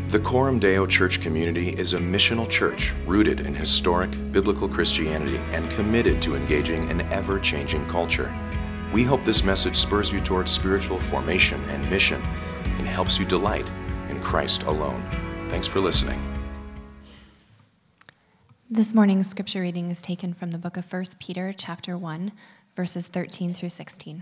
The Coram Deo Church community is a missional church rooted in historic biblical Christianity and committed to engaging an ever-changing culture. We hope this message spurs you towards spiritual formation and mission and helps you delight in Christ alone. Thanks for listening. This morning's scripture reading is taken from the book of 1 Peter chapter 1, verses 13 through 16.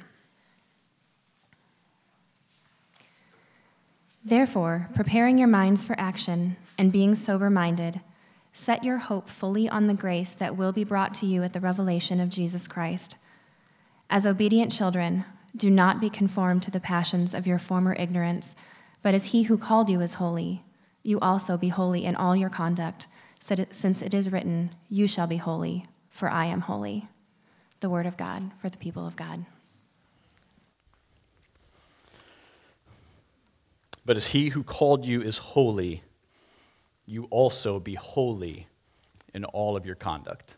Therefore, preparing your minds for action and being sober-minded, set your hope fully on the grace that will be brought to you at the revelation of Jesus Christ. As obedient children, do not be conformed to the passions of your former ignorance, but as he who called you is holy, you also be holy in all your conduct, since it is written, "You shall be holy, for I am holy." The word of God for the people of God. But as he who called you is holy, you also be holy in all of your conduct.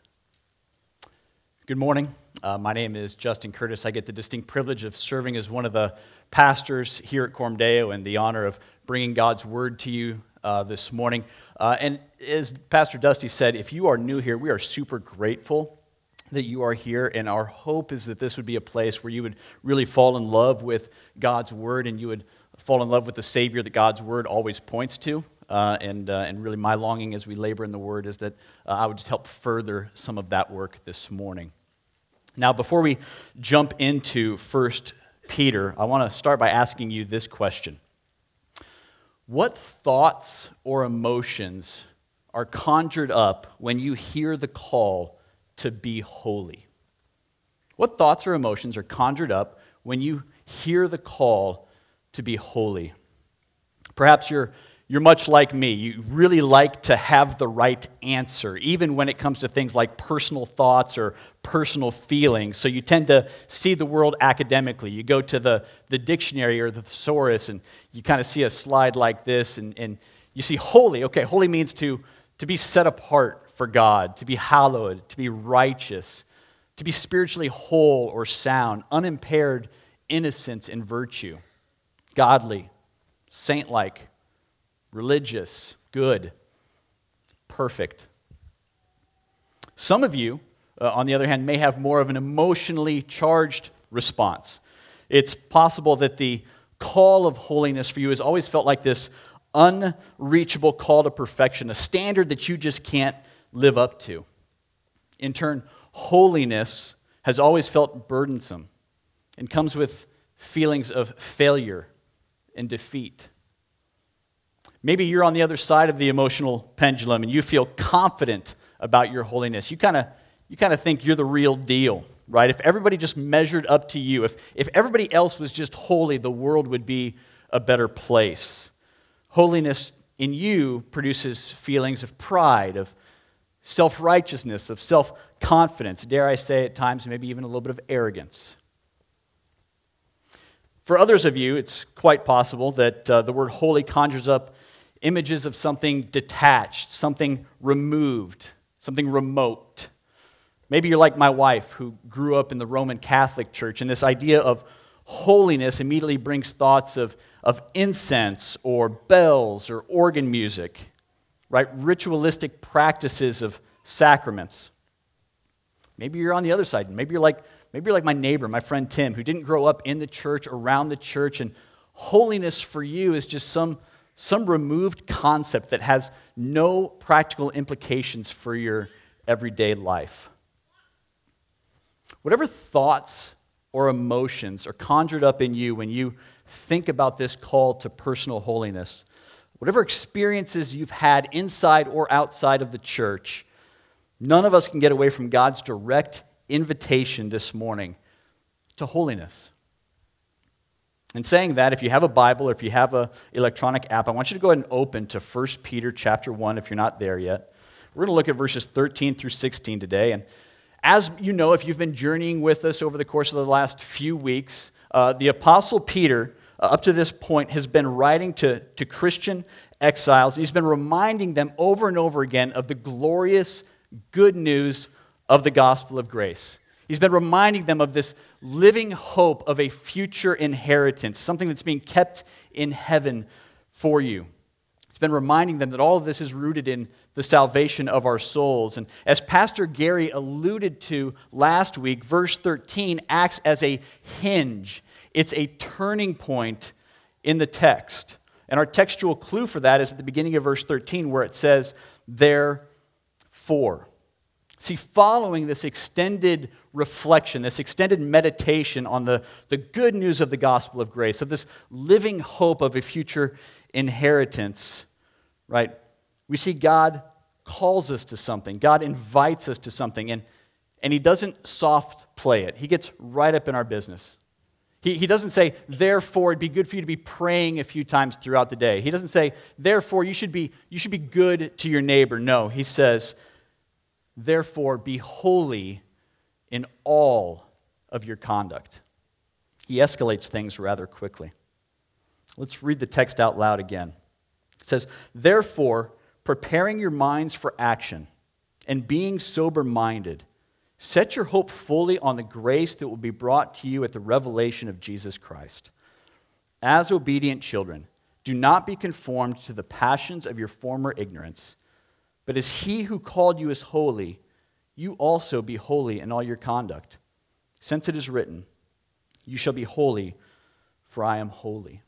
Good morning. My name is Justin Curtis. I get the distinct privilege of serving as one of the pastors here at Coram Deo and the honor of bringing God's word to you this morning. And as Pastor Dusty said, if you are new here, we are super grateful that you are here, and our hope is that this would be a place where you would really fall in love with God's word and you would fall in love with the Savior that God's word always points to. And really my longing as we labor in the word is that I would just help further some of that work this morning. Now, before we jump into 1 Peter, I want to start by asking you this question. What thoughts or emotions are conjured up when you hear the call to be holy? What thoughts or emotions are conjured up when you hear the call to be holy? Perhaps you're much like me. You really like to have the right answer, even when it comes to things like personal thoughts or personal feelings. So you tend to see the world academically. You go to the dictionary or the thesaurus, and you kind of see a slide like this, and you see holy. Okay, holy means to be set apart for God, to be hallowed, to be righteous, to be spiritually whole or sound, unimpaired innocence and virtue, godly, saint-like, religious, good, perfect. Some of you, on the other hand, may have more of an emotionally charged response. It's possible that the call of holiness for you has always felt like this unreachable call to perfection, a standard that you just can't live up to. In turn, holiness has always felt burdensome and comes with feelings of failure and defeat. Maybe you're on the other side of the emotional pendulum and you feel confident about your holiness. You kind of think you're the real deal, right? If everybody just measured up to you, if everybody else was just holy, the world would be a better place. Holiness in you produces feelings of pride, of self-righteousness, of self-confidence, dare I say at times maybe even a little bit of arrogance. For others of you, it's quite possible that the word holy conjures up images of something detached, something removed, something remote. Maybe you're like my wife, who grew up in the Roman Catholic Church, and this idea of holiness immediately brings thoughts of incense or bells or organ music, right? Ritualistic practices of sacraments. Maybe you're on the other side. Maybe you're like my neighbor, my friend Tim, who didn't grow up in the church, around the church, and holiness for you is just some removed concept that has no practical implications for your everyday life. Whatever thoughts or emotions are conjured up in you when you think about this call to personal holiness, whatever experiences you've had inside or outside of the church, none of us can get away from God's direct invitation this morning to holiness. In saying that, if you have a Bible or if you have an electronic app, I want you to go ahead and open to 1 Peter chapter 1 if you're not there yet. We're going to look at verses 13 through 16 today. And as you know, if you've been journeying with us over the course of the last few weeks, the Apostle Peter, up to this point, has been writing to Christian exiles. He's been reminding them over and over again of the glorious good news of the gospel of grace. He's been reminding them of this living hope of a future inheritance, something that's being kept in heaven for you. He's been reminding them that all of this is rooted in the salvation of our souls. And as Pastor Gary alluded to last week, verse 13 acts as a hinge. It's a turning point in the text. And our textual clue for that is at the beginning of verse 13 where it says, therefore. See, following this extended reflection, this extended meditation on the good news of the gospel of grace, of this living hope of a future inheritance, right? We see God calls us to something. God invites us to something, and he doesn't soft play it. He gets right up in our business. He doesn't say, therefore, it'd be good for you to be praying a few times throughout the day. He doesn't say, therefore, you should be good to your neighbor. No, he says, therefore, be holy in all of your conduct. He escalates things rather quickly. Let's read the text out loud again. It says, therefore, preparing your minds for action and being sober-minded, set your hope fully on the grace that will be brought to you at the revelation of Jesus Christ. As obedient children, do not be conformed to the passions of your former ignorance, but as he who called you is holy, you also be holy in all your conduct. Since it is written, you shall be holy, for I am holy.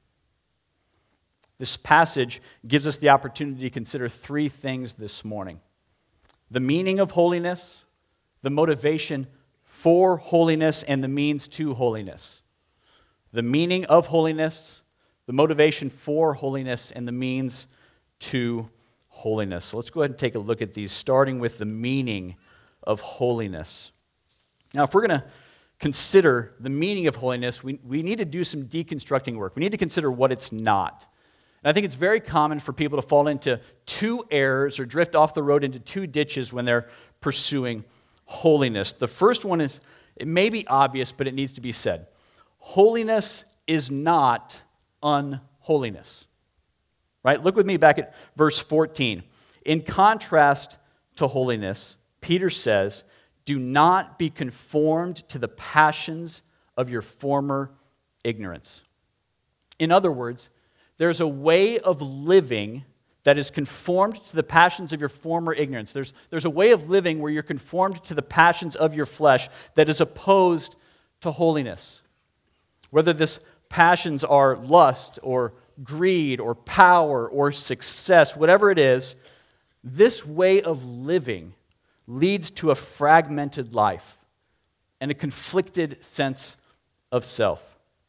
This passage gives us the opportunity to consider three things this morning: the meaning of holiness, the motivation for holiness, and the means to holiness. The meaning of holiness, the motivation for holiness, and the means to holiness. So let's go ahead and take a look at these, starting with the meaning of holiness. Now, if we're going to consider the meaning of holiness, we need to do some deconstructing work. We need to consider what it's not. And I think it's very common for people to fall into two errors or drift off the road into two ditches when they're pursuing holiness. The first one is, it may be obvious, but it needs to be said. Holiness is not unholiness. Right? Look with me back at verse 14. In contrast to holiness, Peter says, do not be conformed to the passions of your former ignorance. In other words, there's a way of living that is conformed to the passions of your former ignorance. There's a way of living where you're conformed to the passions of your flesh that is opposed to holiness. Whether this passions are lust or greed or power or success, whatever it is, this way of living leads to a fragmented life and a conflicted sense of self.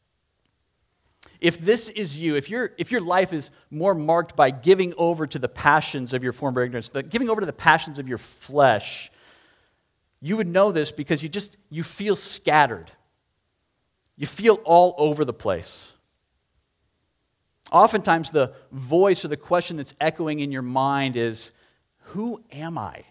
If this is you, if your life is more marked by giving over to the passions of your former ignorance, giving over to the passions of your flesh, you would know this because you feel scattered. You feel all over the place. Oftentimes the voice or the question that's echoing in your mind is, who am I?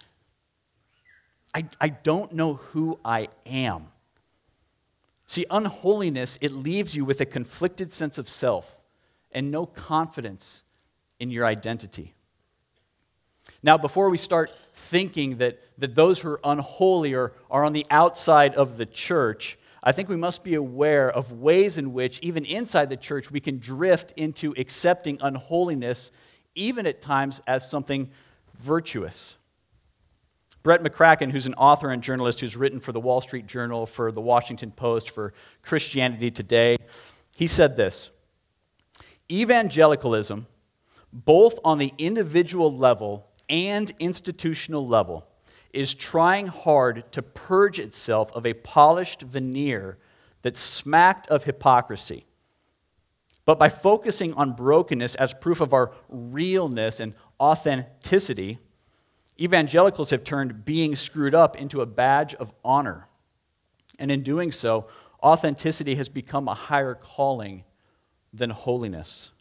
I don't know who I am. See, unholiness, it leaves you with a conflicted sense of self and no confidence in your identity. Now, before we start thinking that those who are unholy are on the outside of the church, I think we must be aware of ways in which, even inside the church, we can drift into accepting unholiness, even at times as something virtuous. Brett McCracken, who's an author and journalist who's written for the Wall Street Journal, for the Washington Post, for Christianity Today, he said this: evangelicalism, both on the individual level and institutional level, is trying hard to purge itself of a polished veneer that smacked of hypocrisy. But by focusing on brokenness as proof of our realness and authenticity, evangelicals have turned being screwed up into a badge of honor. And in doing so, authenticity has become a higher calling than holiness.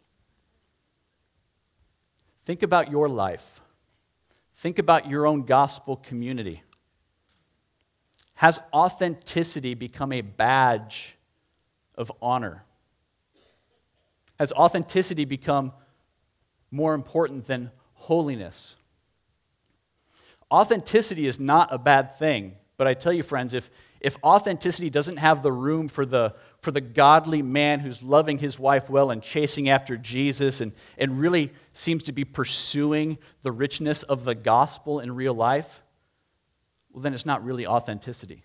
Think about your life. Think about your own gospel community. Has authenticity become a badge of honor? Has authenticity become more important than holiness? Authenticity is not a bad thing, but I tell you, friends, if authenticity doesn't have the room for the godly man who's loving his wife well and chasing after Jesus and really seems to be pursuing the richness of the gospel in real life, well, then it's not really authenticity.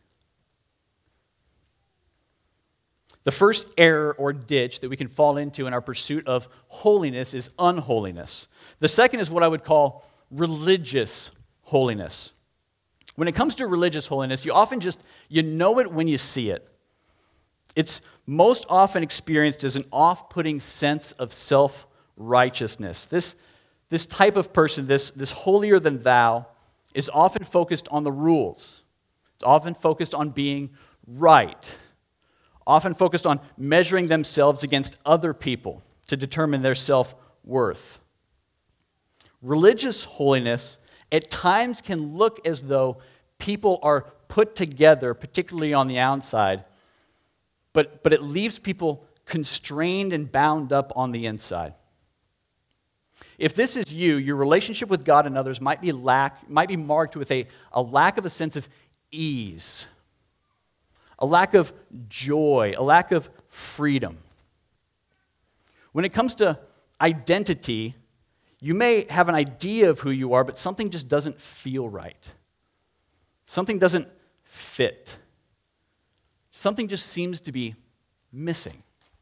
The first error or ditch that we can fall into in our pursuit of holiness is unholiness. The second is what I would call religious holiness. When it comes to religious holiness, you know it when you see it. It's most often experienced as an off-putting sense of self-righteousness. This type of person, this holier than thou, is often focused on the rules. It's often focused on being right. Often focused on measuring themselves against other people to determine their self-worth. Religious holiness at times can look as though people are put together, particularly on the outside, but it leaves people constrained and bound up on the inside. If this is you, your relationship with God and others might be marked with a lack of a sense of ease, a lack of joy, a lack of freedom. When it comes to identity, you may have an idea of who you are, but something just doesn't feel right. Something doesn't fit. Something just seems to be missing.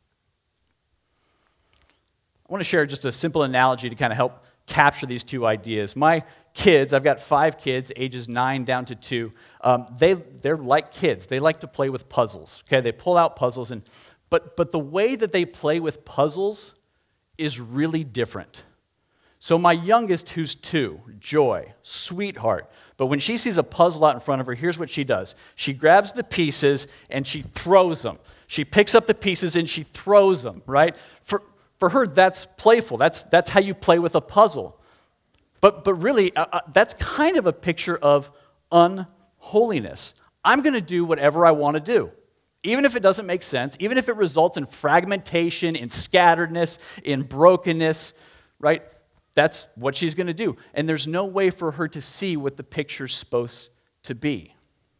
I want to share just a simple analogy to kind of help capture these two ideas. My kids, I've got 5 kids, ages 9 down to 2. They're like kids. They like to play with puzzles. Okay, they pull out puzzles, but the way that they play with puzzles is really different. So my youngest, who's 2, Joy, sweetheart, but when she sees a puzzle out in front of her, here's what she does. She grabs the pieces and she throws them. She picks up the pieces and she throws them, right? For her, that's playful. That's how you play with a puzzle. But really, that's kind of a picture of unholiness. I'm going to do whatever I want to do, even if it doesn't make sense, even if it results in fragmentation, in scatteredness, in brokenness, right? That's what she's going to do. And there's no way for her to see what the picture's supposed to be.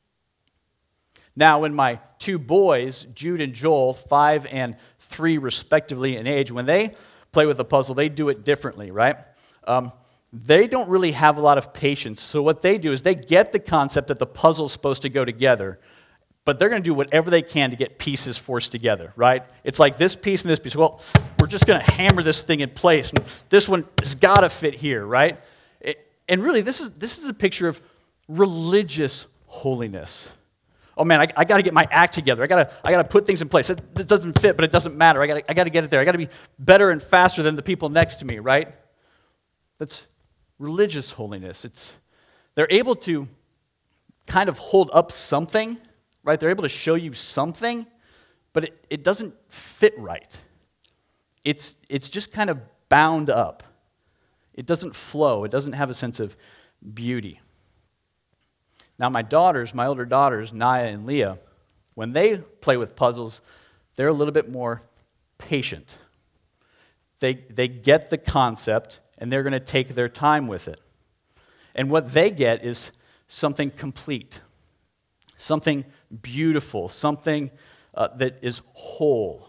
Now, when my 2 boys, Jude and Joel, 5 and 3 respectively in age, when they play with a puzzle, they do it differently, right? They don't really have a lot of patience. So what they do is they get the concept that the puzzle's supposed to go together, but they're going to do whatever they can to get pieces forced together, right? It's like this piece and this piece. Well, we're just going to hammer this thing in place, and this one has got to fit here, right? And really, this is a picture of religious holiness. Oh man, I got to get my act together. I got to put things in place. It doesn't fit, but it doesn't matter. I got to get it there. I got to be better and faster than the people next to me, right? That's religious holiness. They're able to kind of hold up something, right? They're able to show you something, but it doesn't fit right. It's just kind of bound up. It doesn't flow. It doesn't have a sense of beauty. Now, my older daughters, Naya and Leah, when they play with puzzles, they're a little bit more patient. They get the concept, and they're going to take their time with it. And what they get is something complete, something beautiful, something that is whole.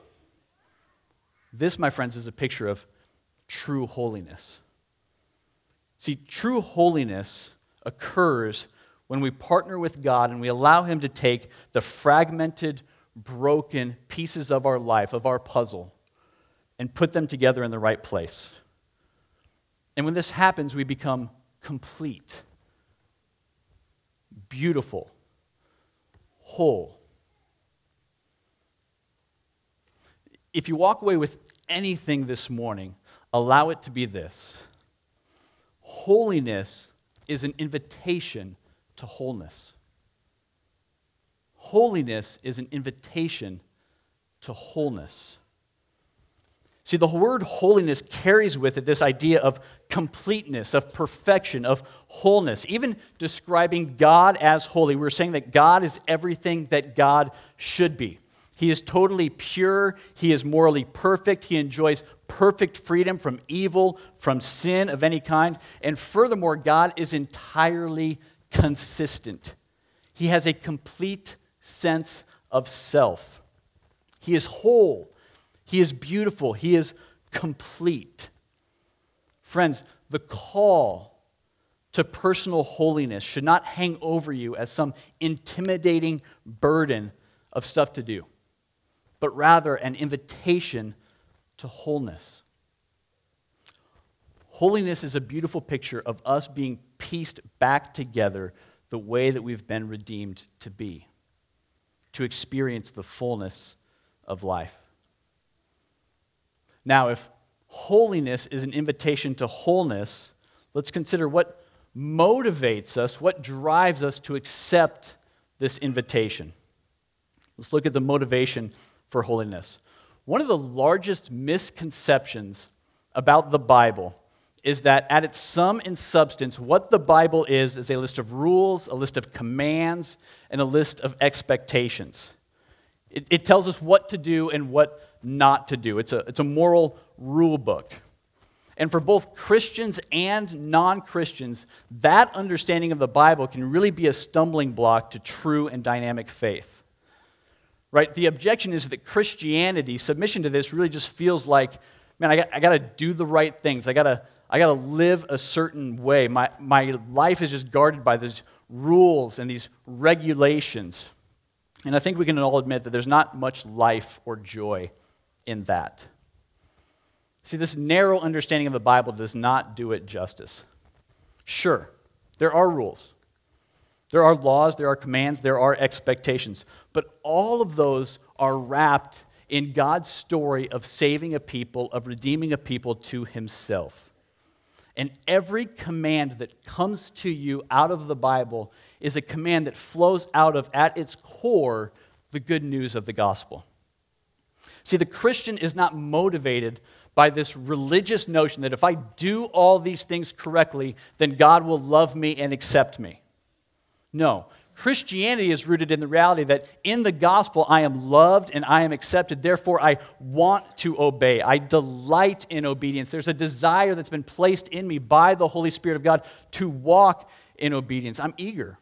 This, my friends, is a picture of true holiness. See, true holiness occurs when we partner with God and we allow Him to take the fragmented, broken pieces of our life, of our puzzle, and put them together in the right place. And when this happens, we become complete, beautiful, whole. If you walk away with anything this morning, allow it to be this. Holiness is an invitation to wholeness. Holiness is an invitation to wholeness. See, the word holiness carries with it this idea of completeness, of perfection, of wholeness. Even describing God as holy, we're saying that God is everything that God should be. He is totally pure. He is morally perfect. He enjoys perfect freedom from evil, from sin of any kind. And furthermore, God is entirely consistent. He has a complete sense of self. He is whole. He is beautiful. He is complete. Friends, the call to personal holiness should not hang over you as some intimidating burden of stuff to do, but rather an invitation to wholeness. Holiness is a beautiful picture of us being pieced back together the way that we've been redeemed to be, to experience the fullness of life. Now, if holiness is an invitation to wholeness, let's consider what motivates us, what drives us to accept this invitation. Let's look at the motivation for holiness. One of the largest misconceptions about the Bible is that at its sum and substance, what the Bible is a list of rules, a list of commands, and a list of expectations. It tells us what to do and what not to do. It's a moral rule book. And for both Christians and non-Christians, that understanding of the Bible can really be a stumbling block to true and dynamic faith. Right? The objection is that Christianity, submission to this, really just feels like, man, I got to do the right things. I got to live a certain way. My life is just guarded by these rules and these regulations. And I think we can all admit that there's not much life or joy in that. See, this narrow understanding of the Bible does not do it justice. Sure, there are rules. There are laws, there are commands, there are expectations. But all of those are wrapped in God's story of saving a people, of redeeming a people to himself. And every command that comes to you out of the Bible is a command that flows out of, at its core, the good news of the gospel. See, the Christian is not motivated by this religious notion that if I do all these things correctly, then God will love me and accept me. No. Christianity is rooted in the reality that in the gospel I am loved and I am accepted. Therefore, I want to obey. I delight in obedience. There's a desire that's been placed in me by the Holy Spirit of God to walk in obedience. I'm eager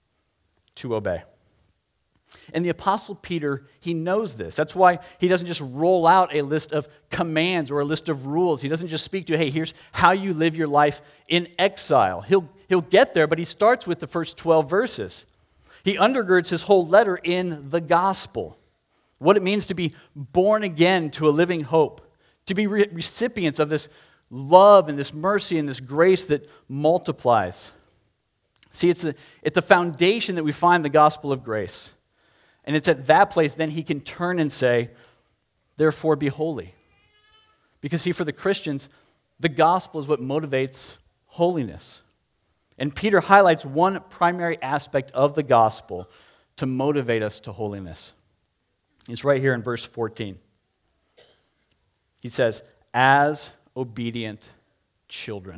to obey. And the Apostle Peter, he knows this. That's why he doesn't just roll out a list of commands or a list of rules. He doesn't just speak to, hey, here's how you live your life in exile. He'll get there, but he starts with the first 12 verses. He undergirds his whole letter in the gospel, what it means to be born again to a living hope, to be recipients of this love and this mercy and this grace that multiplies. See, it's at the foundation that we find the gospel of grace. And it's at that place then he can turn and say, therefore be holy. Because see, for the Christians, the gospel is what motivates holiness. And Peter highlights one primary aspect of the gospel to motivate us to holiness. It's right here in verse 14. He says, as obedient children.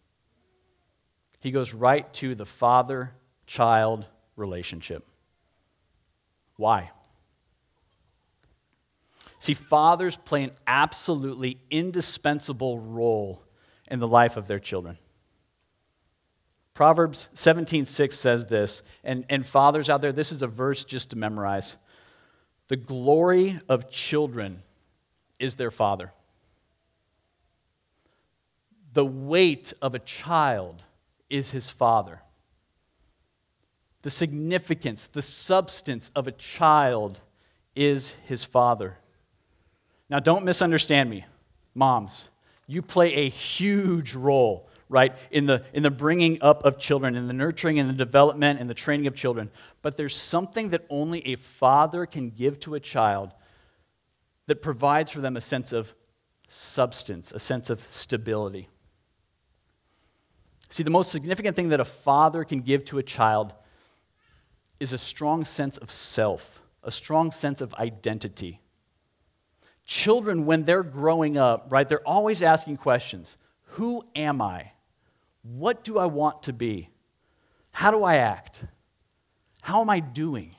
He goes right to the father-child relationship. Why? See, fathers play an absolutely indispensable role in the life of their children. Proverbs 17:6 says this, and fathers out there, this is a verse just to memorize. The glory of children is their father. The weight of a child is his father. The significance, the substance of a child is his father. Now, don't misunderstand me, moms. You play a huge role, right, in the bringing up of children, in the nurturing and the development and the training of children. But there's something that only a father can give to a child that provides for them a sense of substance, a sense of stability. See, the most significant thing that a father can give to a child is a strong sense of self, a strong sense of identity. Children, when they're growing up, right, they're always asking questions. Who am I? What do I want to be? How do I act? How am I doing?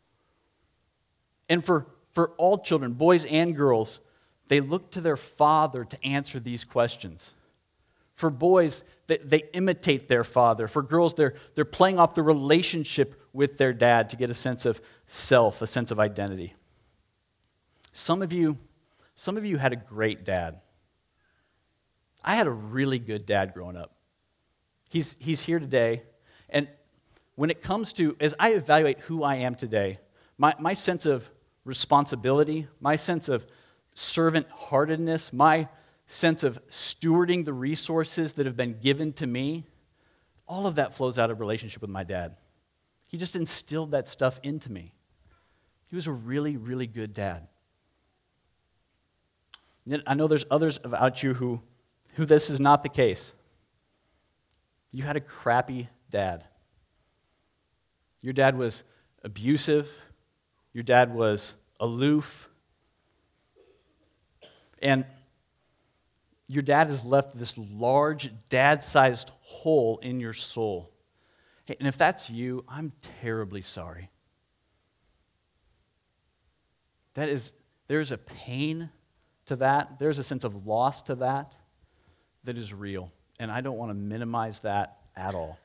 And for all children, boys and girls, they look to their father to answer these questions. For boys, they imitate their father. For girls, they're playing off the relationship with their dad to get a sense of self, a sense of identity. Some of you had a great dad. I had a really good dad growing up. He's here today, and when it comes to, as I evaluate who I am today, my sense of responsibility, my sense of servant-heartedness, my sense of stewarding the resources that have been given to me, all of that flows out of relationship with my dad. He just instilled that stuff into me. He was a really, really good dad. And I know there's others about you who this is not the case. You had a crappy dad. Your dad was abusive. Your dad was aloof. And your dad has left this large, dad-sized hole in your soul. Hey, and if that's you, I'm terribly sorry. There's a pain to that. There's a sense of loss to that is real. And I don't want to minimize that at all.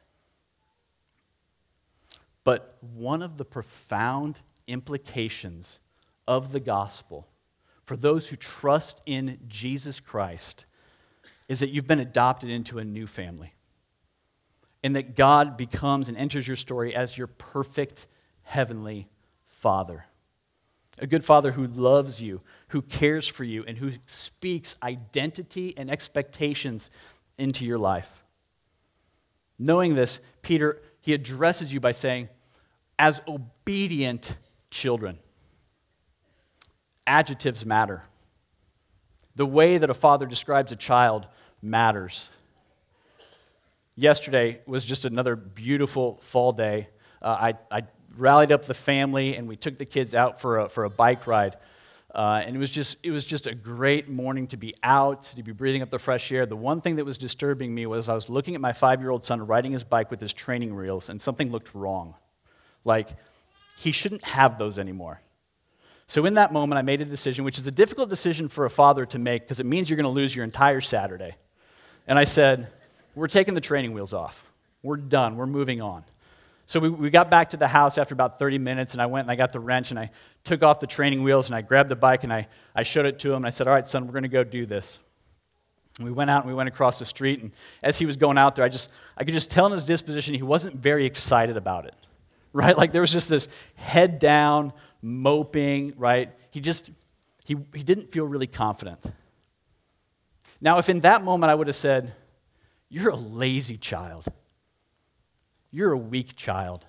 But one of the profound implications of the gospel for those who trust in Jesus Christ is that you've been adopted into a new family. And that God becomes and enters your story as your perfect heavenly Father. A good Father who loves you, who cares for you, and who speaks identity and expectations into your life. Knowing this, Peter, he addresses you by saying, as obedient children. Adjectives matter. The way that a father describes a child matters. Yesterday was just another beautiful fall day. I rallied up the family and we took the kids out for a bike ride. And it was just a great morning to be out, to be breathing up the fresh air. The one thing that was disturbing me was I was looking at my 5-year-old son riding his bike with his training wheels, and something looked wrong. Like, he shouldn't have those anymore. So in that moment, I made a decision, which is a difficult decision for a father to make because it means you're going to lose your entire Saturday. And I said, we're taking the training wheels off. We're done. We're moving on. So we got back to the house after about 30 minutes, and I went and I got the wrench, and I took off the training wheels, and I grabbed the bike, and I showed it to him, and I said, all right, son, we're going to go do this. And we went out, and we went across the street, and as he was going out there, I could just tell in his disposition he wasn't very excited about it, right? Like there was just this head down, moping, right? He didn't feel really confident. Now, if in that moment I would have said, you're a lazy child, you're a weak child,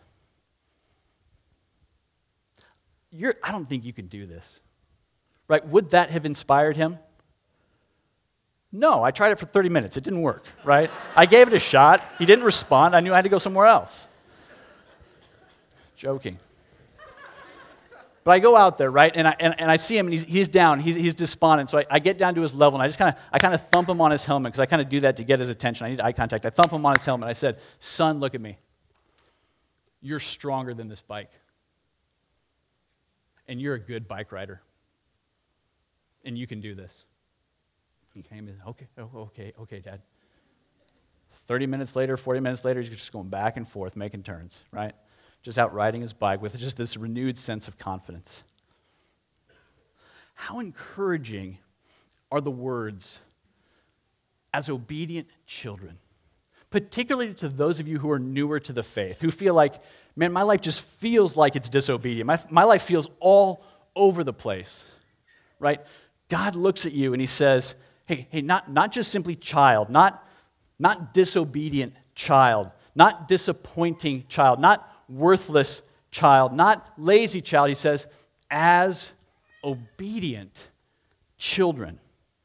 I don't think you can do this, right? Would that have inspired him? No, I tried it for 30 minutes. It didn't work, right? I gave it a shot. He didn't respond. I knew I had to go somewhere else. Joking. But I go out there, right, and I see him, and he's down. He's despondent. So I get down to his level, and I kind of thump him on his helmet, because I kind of do that to get his attention. I need eye contact. I thump him on his helmet. I said, son, look at me. You're stronger than this bike. And you're a good bike rider. And you can do this. He came in, okay, Dad. 30 minutes later, 40 minutes later, he's just going back and forth, making turns, right? Just out riding his bike with just this renewed sense of confidence. How encouraging are the words, as obedient children, particularly to those of you who are newer to the faith, who feel like, man, my life just feels like it's disobedient. My life feels all over the place, right? God looks at you and he says, hey, not just simply child, not disobedient child, not disappointing child, not worthless child, not lazy child. He says, as obedient children.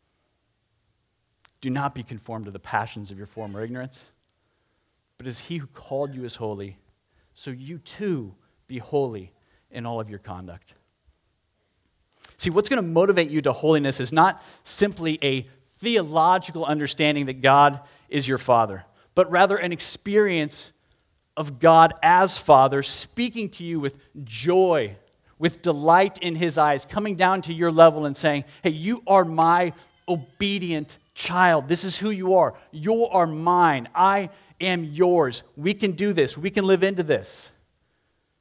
Do not be conformed to the passions of your former ignorance, but as he who called you is holy, so you too be holy in all of your conduct. See, what's going to motivate you to holiness is not simply a theological understanding that God is your Father, but rather an experience of God as Father, speaking to you with joy, with delight in his eyes, coming down to your level and saying, hey, you are my obedient child. This is who you are. You are mine. I am yours. We can do this. We can live into this.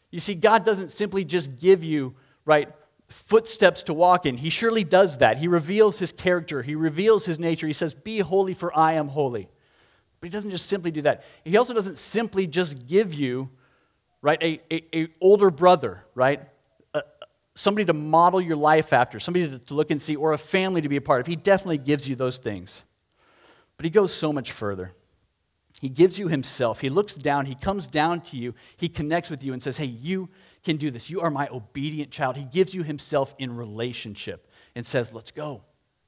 You see, God doesn't simply just give you, right, footsteps to walk in. He surely does that. He reveals his character. He reveals his nature. He says, be holy for I am holy. But he doesn't just simply do that. He also doesn't simply just give you, right, a older brother, right, somebody to model your life after, somebody to look and see, or a family to be a part of. He definitely gives you those things. But he goes so much further. He gives you himself. He looks down. He comes down to you. He connects with you and says, hey, you can do this. You are my obedient child. He gives you himself in relationship and says, let's go.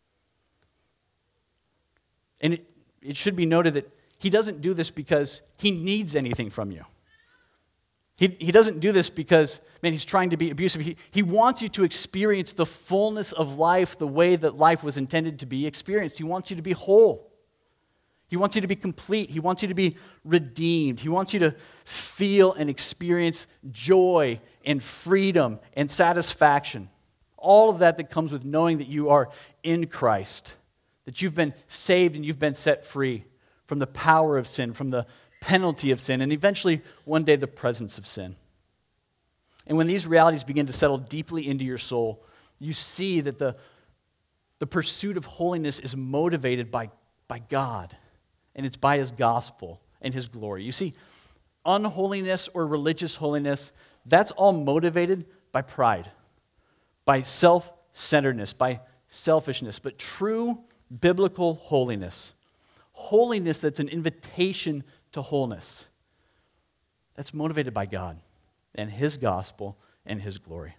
And it should be noted that he doesn't do this because he needs anything from you. He doesn't do this because, man, he's trying to be abusive. He wants you to experience the fullness of life the way that life was intended to be experienced. He wants you to be whole. He wants you to be complete. He wants you to be redeemed. He wants you to feel and experience joy and freedom and satisfaction. All of that comes with knowing that you are in Christ, that you've been saved and you've been set free from the power of sin, from the penalty of sin, and eventually one day the presence of sin. And when these realities begin to settle deeply into your soul, you see that the pursuit of holiness is motivated by God. And it's by his gospel and his glory. You see, unholiness or religious holiness, that's all motivated by pride, by self-centeredness, by selfishness. But true biblical holiness, holiness that's an invitation to wholeness, that's motivated by God and his gospel and his glory.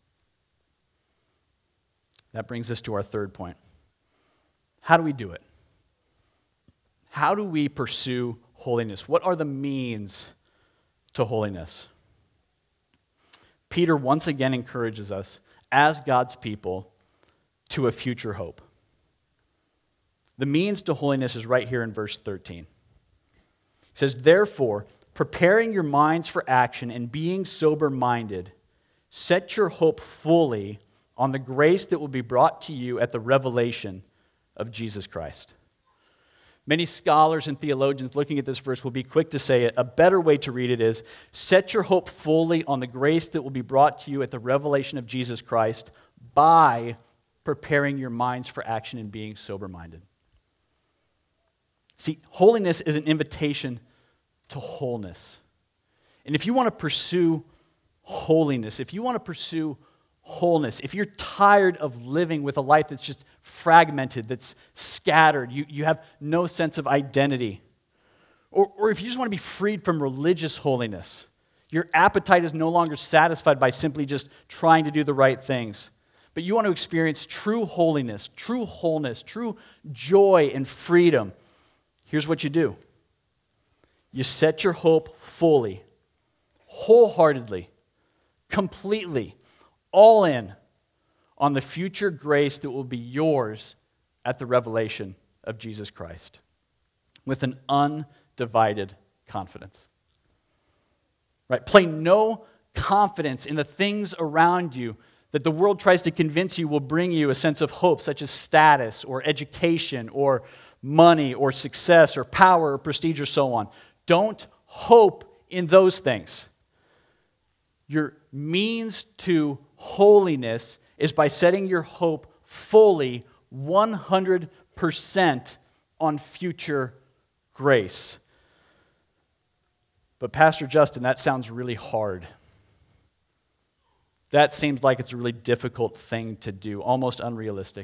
That brings us to our third point. How do we do it? How do we pursue holiness? What are the means to holiness? Peter once again encourages us, as God's people, to a future hope. The means to holiness is right here in verse 13. It says, therefore, preparing your minds for action and being sober-minded, set your hope fully on the grace that will be brought to you at the revelation of Jesus Christ. Many scholars and theologians looking at this verse will be quick to say it. A better way to read it is, set your hope fully on the grace that will be brought to you at the revelation of Jesus Christ by preparing your minds for action and being sober-minded. See, holiness is an invitation to wholeness. And if you want to pursue holiness, if you want to pursue wholeness, if you're tired of living with a life that's just fragmented, that's scattered, you have no sense of identity, or if you just want to be freed from religious holiness, your appetite is no longer satisfied by simply just trying to do the right things, but you want to experience true holiness, true wholeness, true joy and freedom, here's what you do. You set your hope fully, wholeheartedly, completely, all in on the future grace that will be yours at the revelation of Jesus Christ with an undivided confidence. Right? Play no confidence in the things around you that the world tries to convince you will bring you a sense of hope, such as status or education or money or success or power or prestige or so on. Don't hope in those things. Your means to holiness is by setting your hope fully, 100% on future grace. But Pastor Justin, that sounds really hard. That seems like it's a really difficult thing to do, almost unrealistic.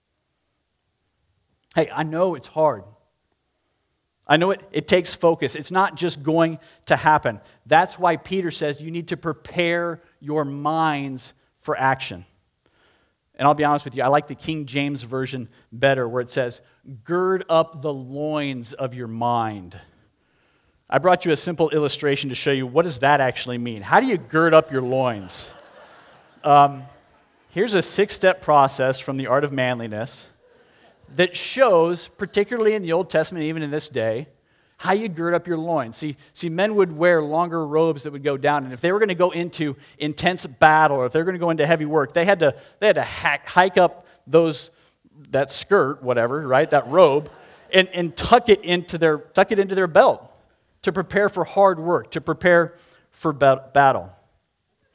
Hey, I know it's hard. I know it takes focus. It's not just going to happen. That's why Peter says you need to prepare your minds for action. And I'll be honest with you, I like the King James Version better, where it says, gird up the loins of your mind. I brought you a simple illustration to show you what does that actually mean. How do you gird up your loins? Here's a 6-step process from the Art of Manliness that shows, particularly in the Old Testament, even in this day, how you gird up your loins. See, men would wear longer robes that would go down, and if they were going to go into intense battle, or if they were going to go into heavy work, they had to hike up that skirt, whatever, right, that robe, and tuck it into their belt to prepare for hard work, to prepare for battle.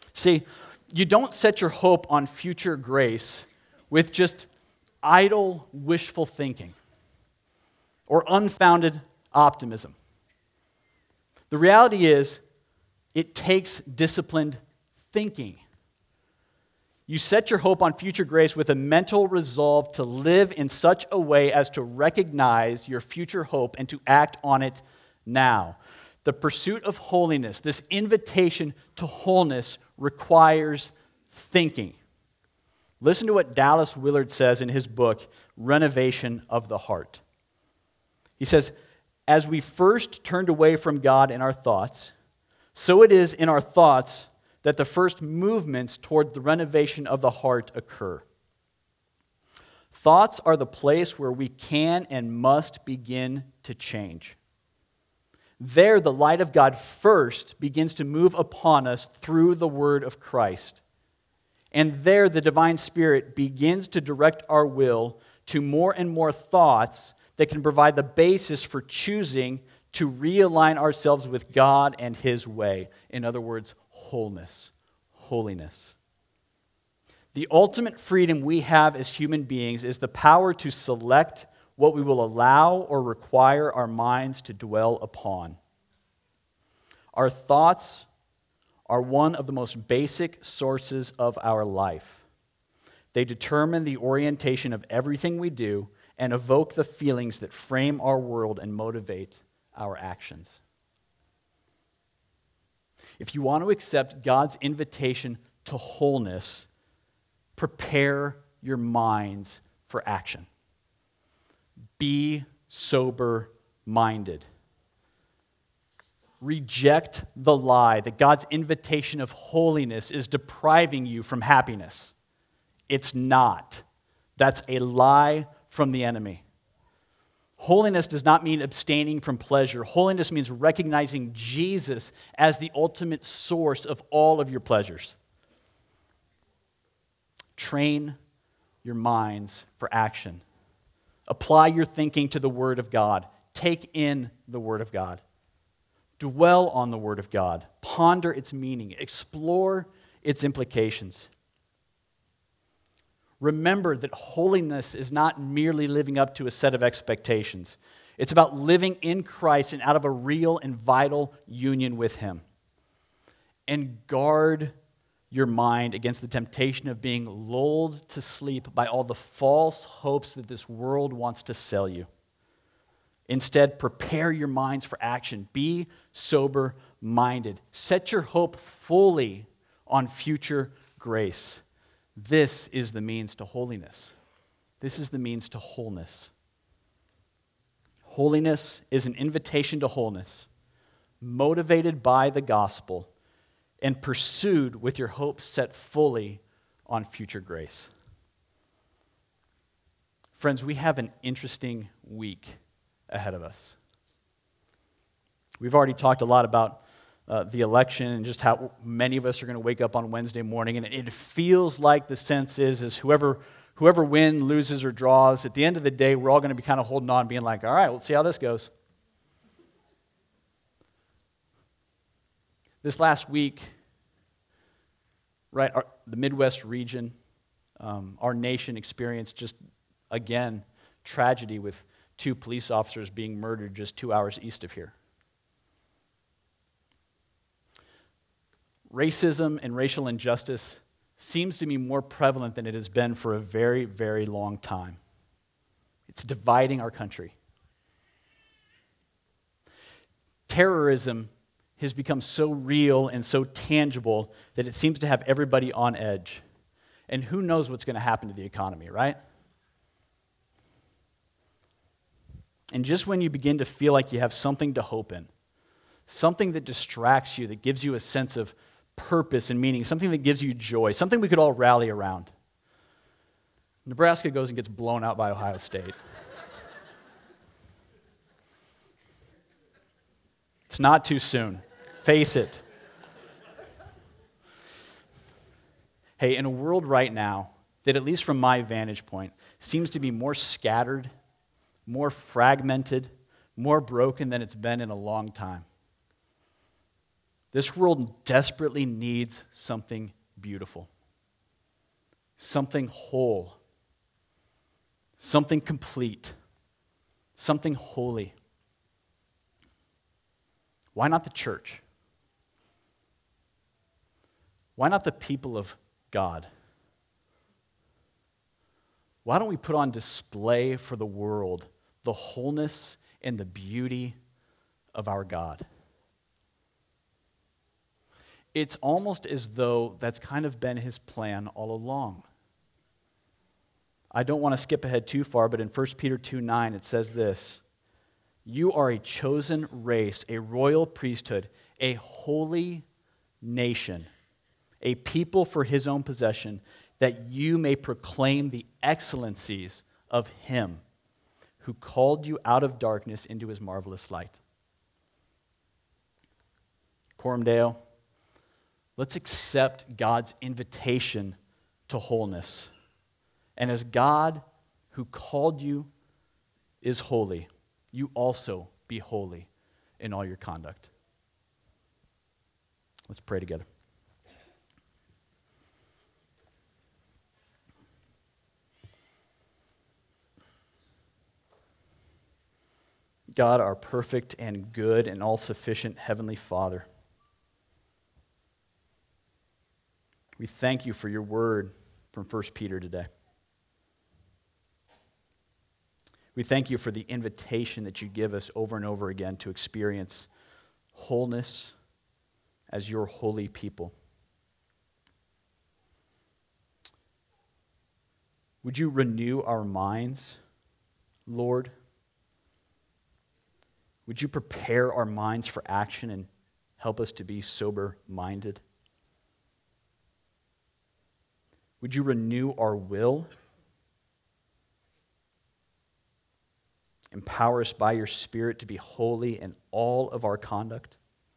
See, you don't set your hope on future grace with just idle, wishful thinking or unfounded optimism. The reality is, it takes disciplined thinking. You set your hope on future grace with a mental resolve to live in such a way as to recognize your future hope and to act on it now. The pursuit of holiness, this invitation to wholeness, requires thinking. Listen to what Dallas Willard says in his book, Renovation of the Heart. He says, as we first turned away from God in our thoughts, so it is in our thoughts that the first movements toward the renovation of the heart occur. Thoughts are the place where we can and must begin to change. There, the light of God first begins to move upon us through the word of Christ. And there, the divine Spirit begins to direct our will to more and more thoughts that can provide the basis for choosing to realign ourselves with God and His way. In other words, wholeness, holiness. The ultimate freedom we have as human beings is the power to select what we will allow or require our minds to dwell upon. Our thoughts are one of the most basic sources of our life. They determine the orientation of everything we do and evoke the feelings that frame our world and motivate our actions. If you want to accept God's invitation to wholeness, prepare your minds for action. Be sober-minded. Reject the lie that God's invitation of holiness is depriving you from happiness. It's not. That's a lie from the enemy. Holiness does not mean abstaining from pleasure. Holiness means recognizing Jesus as the ultimate source of all of your pleasures. Train your minds for action. Apply your thinking to the Word of God. Take in the Word of God. Dwell on the Word of God. Ponder its meaning. Explore its implications. Remember that holiness is not merely living up to a set of expectations. It's about living in Christ and out of a real and vital union with Him. And guard your mind against the temptation of being lulled to sleep by all the false hopes that this world wants to sell you. Instead, prepare your minds for action. Be sober-minded. Set your hope fully on future grace. This is the means to holiness. This is the means to wholeness. Holiness is an invitation to wholeness, motivated by the gospel and pursued with your hope set fully on future grace. Friends, we have an interesting week ahead of us. We've already talked a lot about the election and just how many of us are going to wake up on Wednesday morning, and it feels like the sense is whoever wins, loses, or draws, at the end of the day, we're all going to be kind of holding on, being like, all right, let's see how this goes. This last week, right, the Midwest region, our nation experienced just, again, tragedy with 2 police officers being murdered just 2 hours east of here. Racism and racial injustice seems to be more prevalent than it has been for a very, very long time. It's dividing our country. Terrorism has become so real and so tangible that it seems to have everybody on edge. And who knows what's going to happen to the economy, right? And just when you begin to feel like you have something to hope in, something that distracts you, that gives you a sense of purpose and meaning, something that gives you joy, something we could all rally around, Nebraska goes and gets blown out by Ohio State. It's not too soon. Face it. Hey, in a world right now that, at least from my vantage point, seems to be more scattered, more fragmented, more broken than it's been in a long time, This world desperately needs something beautiful, something whole, something complete, something holy. Why not the church? Why not the people of God? Why don't we put on display for the world the wholeness and the beauty of our God? It's almost as though that's kind of been his plan all along. I don't want to skip ahead too far, but in 1 Peter 2:9 it says this: "You are a chosen race, a royal priesthood, a holy nation, a people for his own possession, that you may proclaim the excellencies of him who called you out of darkness into his marvelous light." Coram Deo, let's accept God's invitation to wholeness. And as God who called you is holy, you also be holy in all your conduct. Let's pray together. God, our perfect and good and all-sufficient Heavenly Father, we thank you for your word from 1 Peter today. We thank you for the invitation that you give us over and over again to experience wholeness as your holy people. Would you renew our minds, Lord? Would you prepare our minds for action and help us to be sober-minded? Would you renew our will? Empower us by your Spirit to be holy in all of our conduct?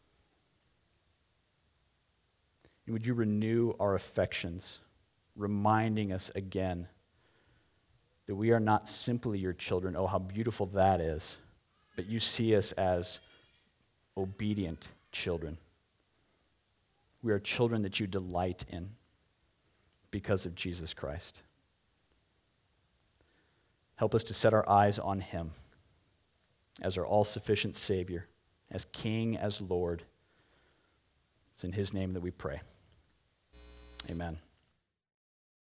And would you renew our affections, reminding us again that we are not simply your children, oh, how beautiful that is, but you see us as obedient children. We are children that you delight in because of Jesus Christ. Help us to set our eyes on him as our all-sufficient Savior, as King, as Lord. It's in his name that we pray. Amen.